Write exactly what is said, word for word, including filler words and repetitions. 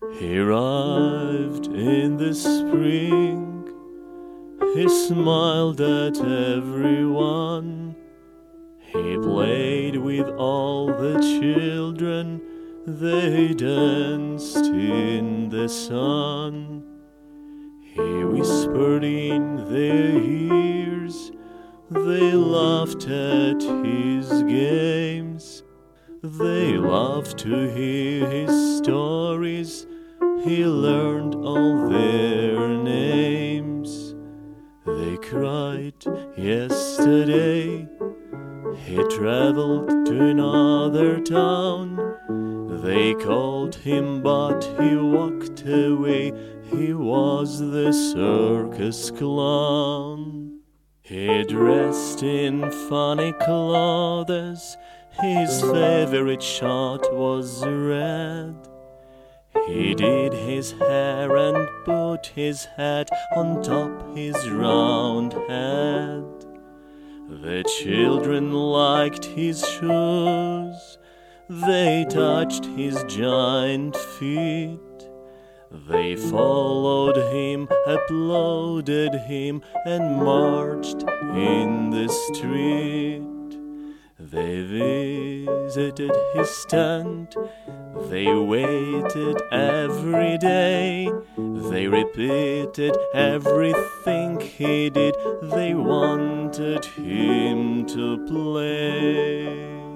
He arrived in the spring, he smiled at everyone, he played with all the children, they danced in the sun. He whispered in their ears, they laughed at his games, they loved to hear his stories, he learned all their names. They cried yesterday, he traveled to another town. They called him but he walked away, he was the circus clown. He dressed in funny clothes, his favorite shot was red. He did his hair and put his hat on top his round head. The children liked his shoes, they touched his giant feet. They followed him, applauded him, and marched in the street. They visited his tent, they waited every day, they repeated everything he did, they wanted him to play.